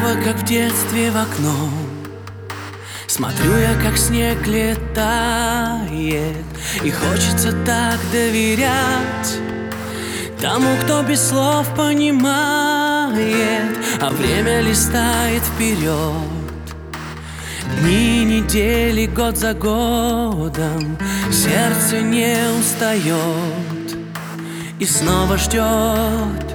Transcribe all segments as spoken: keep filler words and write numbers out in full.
снова, как в детстве, в окно. Смотрю я, как снег летает, и хочется так доверять тому, кто без слов понимает, а время листает вперед. Дни, недели, год за годом, сердце не устает и снова ждет.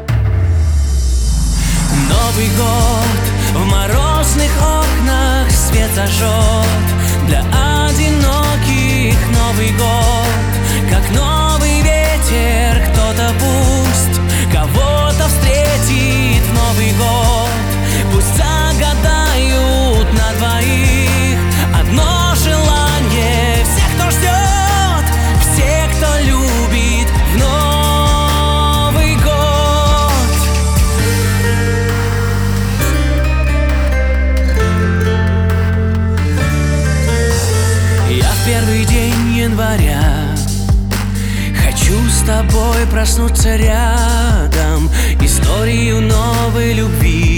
Новый год в морозных окнах свет зажжет. Для одиноких Новый год, как новый ветер, кто-то пусть кого-то встретит в Новый год. Пусть загадают на двоих одно желание. Всех, кто ждет, все, кто любит в Новый год. Я в первый день января хочу с тобой проснуться рядом, историю новой любви